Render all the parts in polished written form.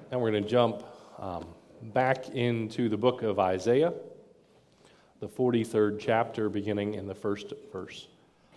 And we're going to jump back into the book of Isaiah, the 43rd chapter, beginning in the first verse.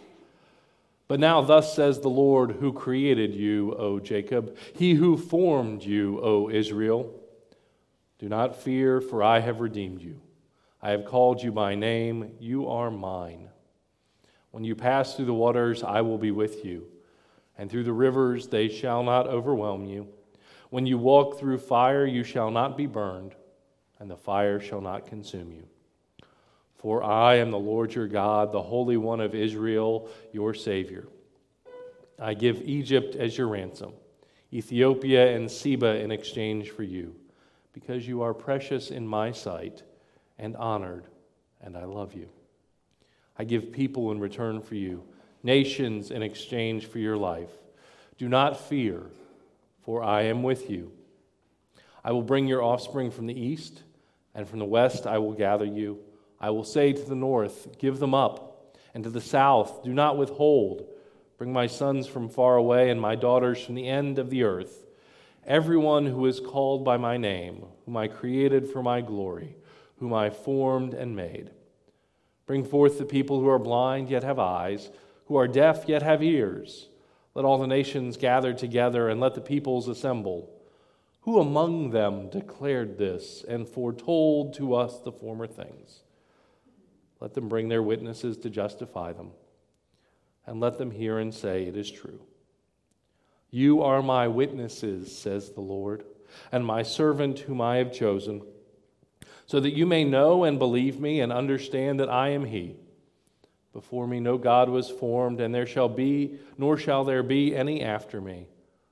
But now thus says the Lord who created you, O Jacob, he who formed you, O Israel. Do not fear, for I have redeemed you. I have called you by name, you are mine. When you pass through the waters, I will be with you, and through the rivers they shall not overwhelm you. When you walk through fire, you shall not be burned, and the fire shall not consume you. For I am the Lord your God, the Holy One of Israel, your Savior. I give Egypt as your ransom, Ethiopia and Seba in exchange for you, because you are precious in my sight and honored, and I love you. I give people in return for you, nations in exchange for your life. Do not fear, for I am with you. I will bring your offspring from the east, and from the west I will gather you. I will say to the north, give them up, and to the south, do not withhold. Bring my sons from far away, and my daughters from the end of the earth. Everyone who is called by my name, whom I created for my glory, whom I formed and made. Bring forth the people who are blind yet have eyes, who are deaf yet have ears. Let all the nations gather together, and let the peoples assemble. Who among them declared this and foretold to us the former things? Let them bring their witnesses to justify them, and let them hear and say, it is true. You are my witnesses, says the Lord, and my servant whom I have chosen, so that you may know and believe me and understand that I am he. Before me no God was formed, and there shall be, nor shall there be any after me.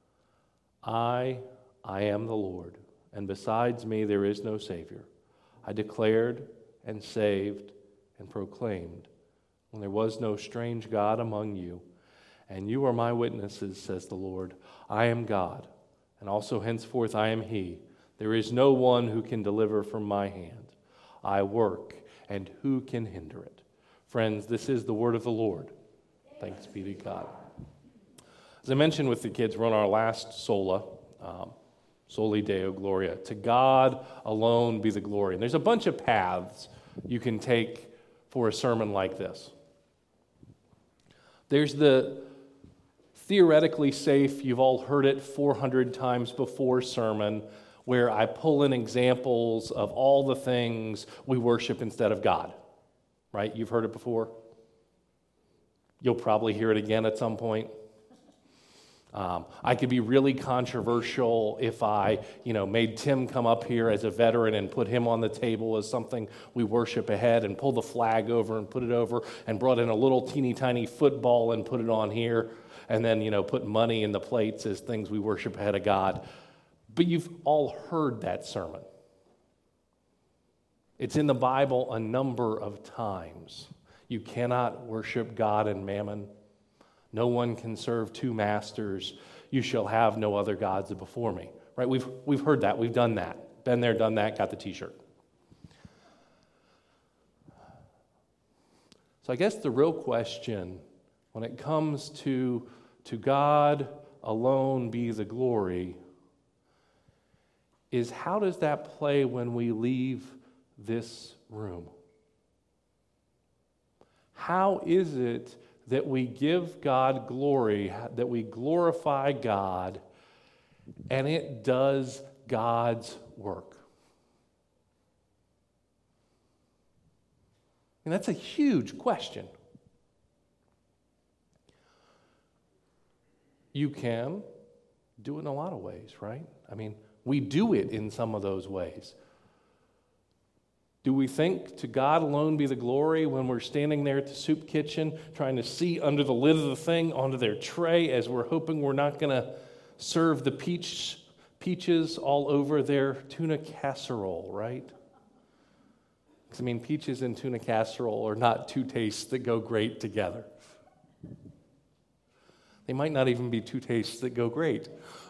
I am the Lord, and besides me there is no Savior. I declared and saved and proclaimed when there was no strange God among you, and you are my witnesses, says the Lord. I am God, and also henceforth I am he. There is no one who can deliver from my hand. I work, and who can hinder it? Friends, this is the word of the Lord. Thanks be to God. As I mentioned with the kids, we're on our last sola, Soli Deo Gloria. To God alone be the glory. And there's a bunch of paths you can take for a sermon like this. There's the theoretically safe, you've all heard it 400 times before sermon, where I pull in examples of all the things we worship instead of God. Right? You've heard it before. You'll probably hear it again at some point. I could be really controversial if I, made Tim come up here as a veteran and put him on the table as something we worship ahead and pull the flag over and put it over and brought in a little teeny tiny football and put it on here and then, put money in the plates as things we worship ahead of God. But you've all heard that sermon. It's in the Bible a number of times. You cannot worship God and mammon. No one can serve two masters. You shall have no other gods before me. Right? We've heard that. We've done that. Been there, done that, got the t-shirt. So I guess the real question when it comes to God alone be the glory is how does that play when we leave this room? How is it that we give God glory, that we glorify God, and it does God's work? And that's a huge question. You can do it in a lot of ways, right? I mean, we do it in some of those ways. Do we think to God alone be the glory when we're standing there at the soup kitchen trying to see under the lid of the thing onto their tray as we're hoping we're not going to serve the peaches all over their tuna casserole, right? Because, peaches and tuna casserole are not two tastes that go great together. They might not even be two tastes that go great.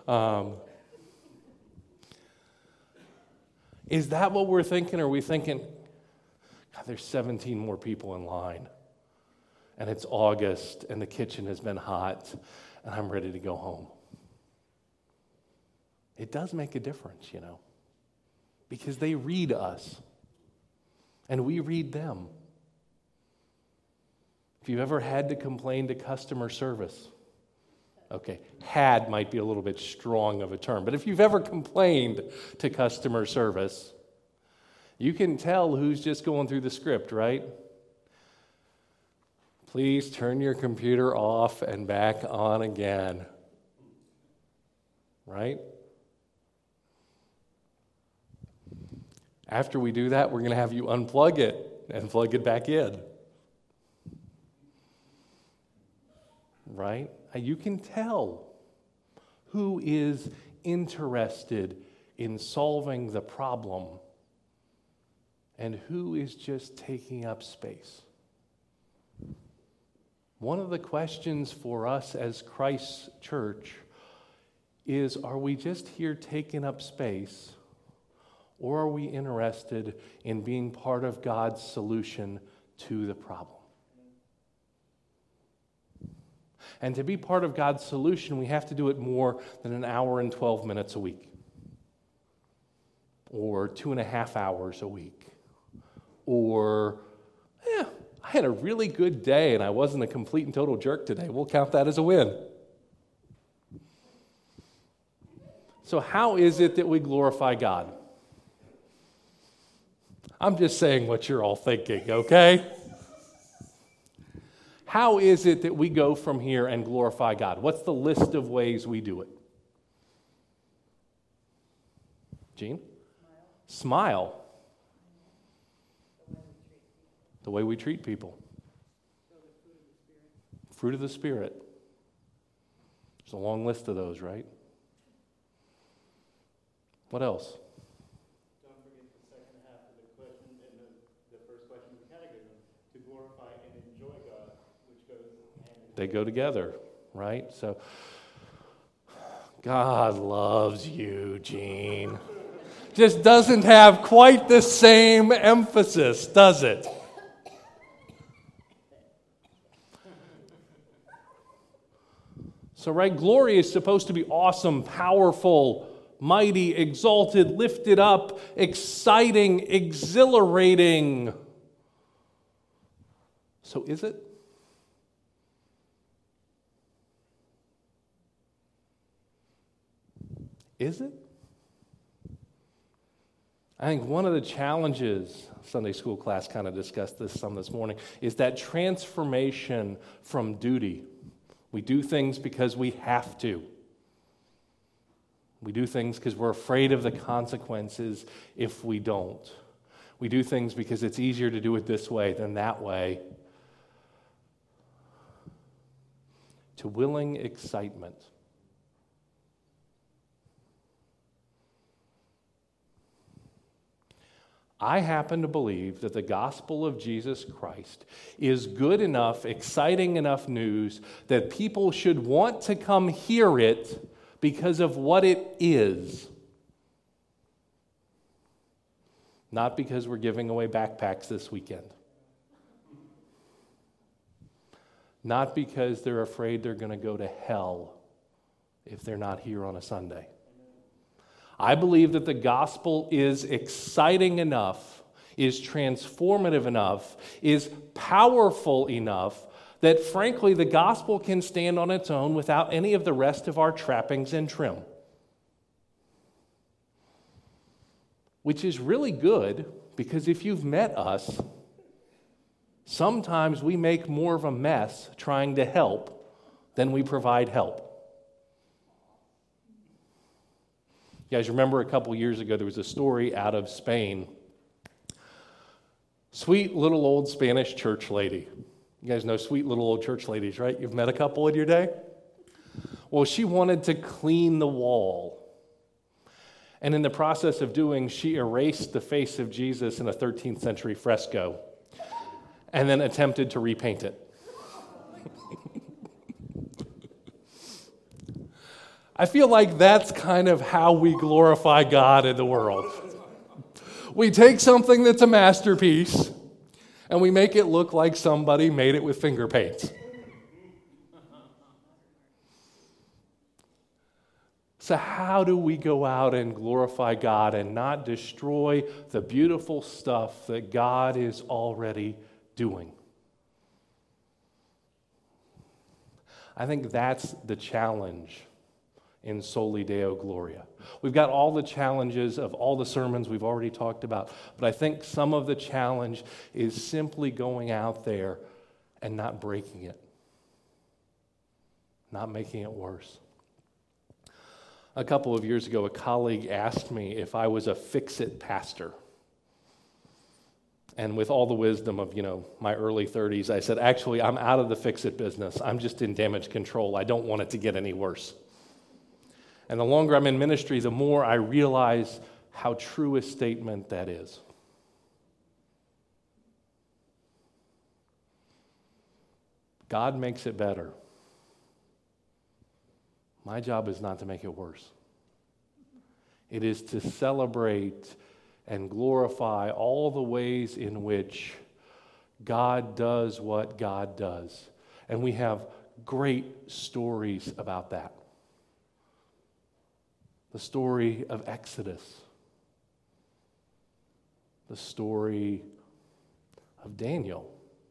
Is that what we're thinking? Or are we thinking, God, there's 17 more people in line, and it's August, and the kitchen has been hot, and I'm ready to go home? It does make a difference, because they read us and we read them. If you've ever had to complain to customer service, okay, had might be a little bit strong of a term, but if you've ever complained to customer service, you can tell who's just going through the script, right? Please turn your computer off and back on again. Right? After we do that, we're going to have you unplug it and plug it back in. Right? You can tell who is interested in solving the problem and who is just taking up space. One of the questions for us as Christ's church is, are we just here taking up space, or are we interested in being part of God's solution to the problem? And to be part of God's solution, we have to do it more than an hour and 12 minutes a week, or 2.5 hours a week, or, I had a really good day and I wasn't a complete and total jerk today. We'll count that as a win. So how is it that we glorify God? I'm just saying what you're all thinking, okay? How is it that we go from here and glorify God? What's the list of ways we do it? Jean? Smile. The way we treat people. Fruit of the Spirit. There's a long list of those, right? What else? Don't forget the second half of the question, and the first question we kind of gave them, to glorify and enjoy God, which goes hand in hand. They go together, right? So, God loves you, Gene. Just doesn't have quite the same emphasis, does it? So, right, glory is supposed to be awesome, powerful, mighty, exalted, lifted up, exciting, exhilarating. So is it? Is it? I think one of the challenges, Sunday school class kind of discussed this some this morning, is that transformation from duty. We do things because we have to. We do things because we're afraid of the consequences if we don't. We do things because it's easier to do it this way than that way. To willing excitement. I happen to believe that the gospel of Jesus Christ is good enough, exciting enough news that people should want to come hear it because of what it is. Not because we're giving away backpacks this weekend. Not because they're afraid they're going to go to hell if they're not here on a Sunday. I believe that the gospel is exciting enough, is transformative enough, is powerful enough that, frankly, the gospel can stand on its own without any of the rest of our trappings and trim. Which is really good, because if you've met us, sometimes we make more of a mess trying to help than we provide help. You guys remember a couple years ago there was a story out of Spain. Sweet little old Spanish church lady. You guys know sweet little old church ladies, right? You've met a couple in your day? Well, she wanted to clean the wall. And in the process of doing, she erased the face of Jesus in a 13th century fresco and then attempted to repaint it. I feel like that's kind of how we glorify God in the world. We take something that's a masterpiece and we make it look like somebody made it with finger paint. So how do we go out and glorify God and not destroy the beautiful stuff that God is already doing? I think that's the challenge in Soli Deo Gloria. We've got all the challenges of all the sermons we've already talked about, but I think some of the challenge is simply going out there and not breaking it, not making it worse. A couple of years ago, a colleague asked me if I was a fix-it pastor. And with all the wisdom of, my early 30s, I said, actually, I'm out of the fix-it business. I'm just in damage control. I don't want it to get any worse. And the longer I'm in ministry, the more I realize how true a statement that is. God makes it better. My job is not to make it worse. It is to celebrate and glorify all the ways in which God does what God does. And we have great stories about that. The story of Exodus. The story of Daniel.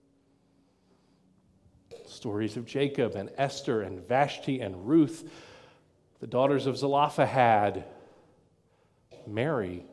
Stories of Jacob and Esther and Vashti and Ruth, the daughters of Zelophehad, Mary.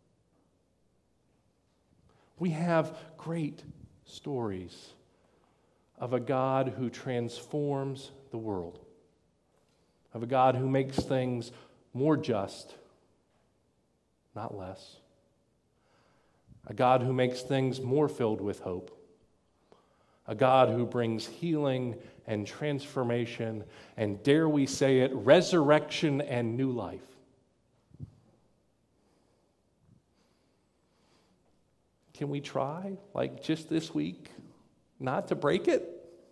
We have great stories of a God who transforms the world, of a God who makes things more just, not less, a God who makes things more filled with hope, a God who brings healing and transformation and, dare we say it, resurrection and new life. Can we try, just this week, not to break it?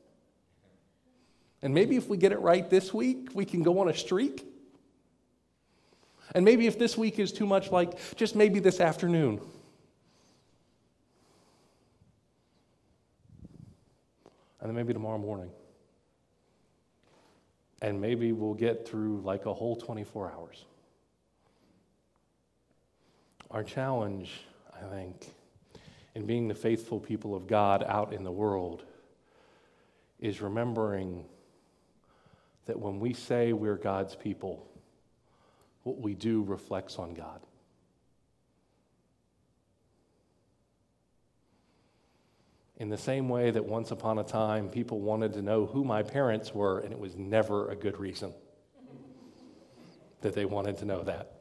And maybe if we get it right this week, we can go on a streak. And maybe if this week is too much, just maybe this afternoon. And then maybe tomorrow morning. And maybe we'll get through a whole 24 hours. Our challenge, I think, in being the faithful people of God out in the world is remembering that when we say we're God's people, what we do reflects on God. In the same way that once upon a time people wanted to know who my parents were, and it was never a good reason that they wanted to know that.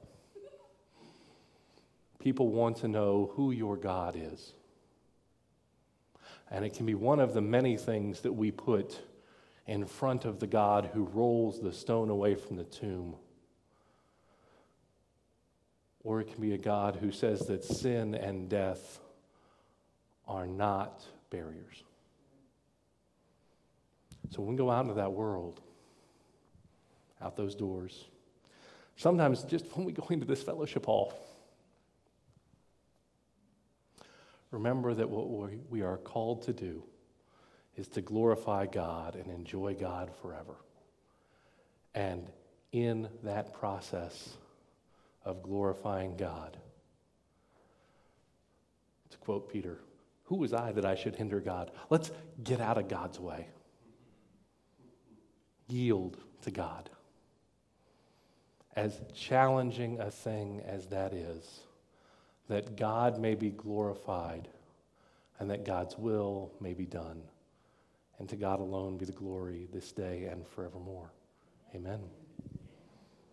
People want to know who your God is. And it can be one of the many things that we put in front of the God who rolls the stone away from the tomb. Or it can be a God who says that sin and death are not barriers. So when we go out into that world, out those doors, sometimes just when we go into this fellowship hall, remember that what we are called to do is to glorify God and enjoy God forever. And in that process of glorifying God, to quote Peter, who was I that I should hinder God? Let's get out of God's way. Yield to God. As challenging a thing as that is, that God may be glorified and that God's will may be done. And to God alone be the glory this day and forevermore. Amen.